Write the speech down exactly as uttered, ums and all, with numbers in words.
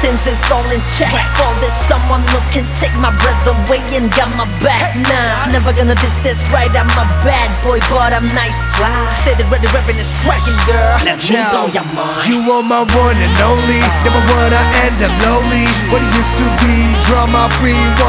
since it's all in check. For there's someone who can take my breath away and got my back. Nah, never gonna diss this right. I'm a bad boy, but I'm nice. Steady, ready, reppin' and swaggin', girl. Let me blow your mind. You are my one and only. Never wanna end up lonely. What it used to be, drama free.